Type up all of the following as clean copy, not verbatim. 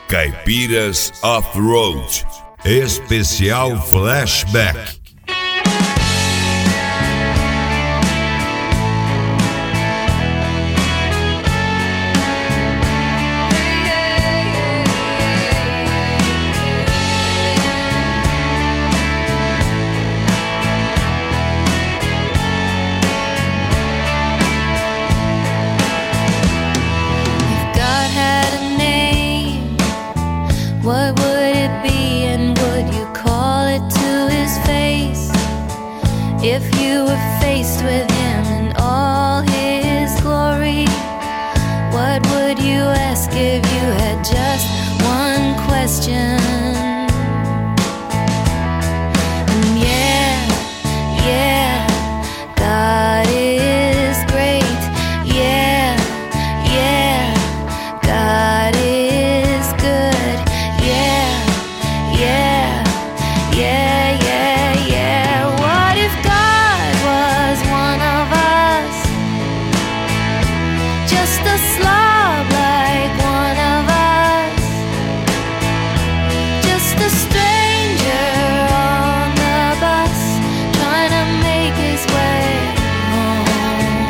Caipiras Off-Road, especial flashback. What would it be, and would you call it to his face? If you were faced with him in all his glory, what would you ask if you had just one question? And yeah, God is great. Yeah, God is good. Yeah. What if God was one of us? Just a slob like one of us. Just a stranger on the bus, trying to make his way home.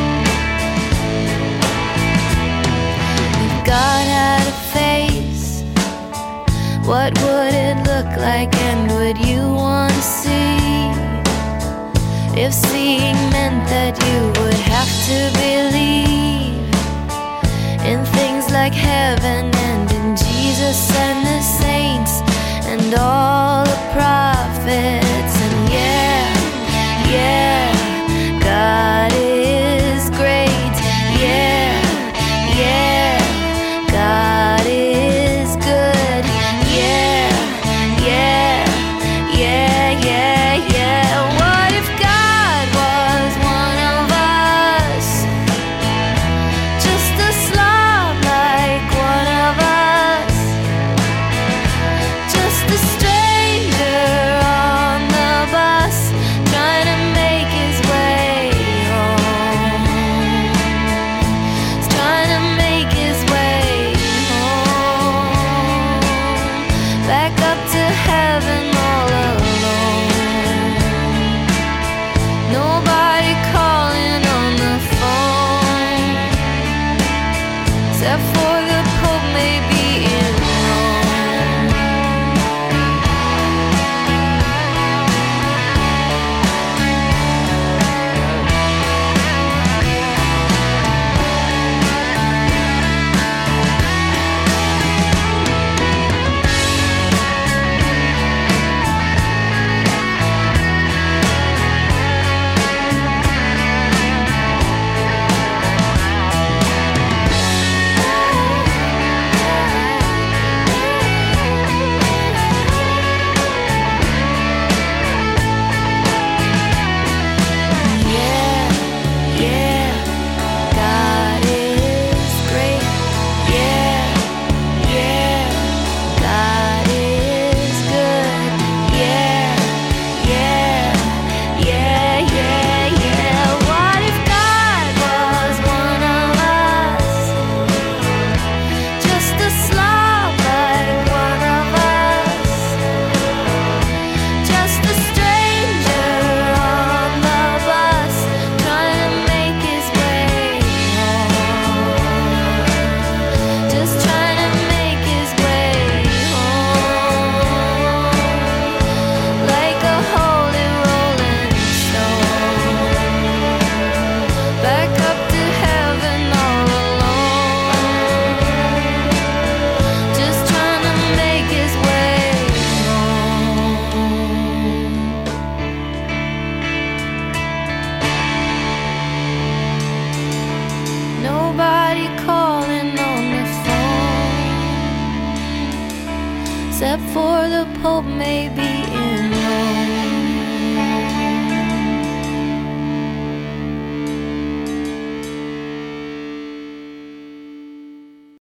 If God had a face, what would it look like, and would you want to see? If seeing meant that you would have to believe in things like heaven and in Jesus and the saints and all the prophets. And yeah, God is great. Yeah, God is good. Yeah. What if God was one of us? Just a slob like one of us. Just a stranger on the bus, trying to make his way home. He's trying to make his way home. Back up to heaven all alone. Nobody calling on the phone, except for the Pope maybe in Rome. Yeah, God is great. Yeah, God is good. Yeah. What if God was one of us? Just a slob like one of us. Just a stranger on the bus, trying to make his way home. Just trying to make his way home. Like a holy rolling stone, back up to heaven all alone. Just trying to make his way home. Nobody calling on the phone, except for the Pope maybe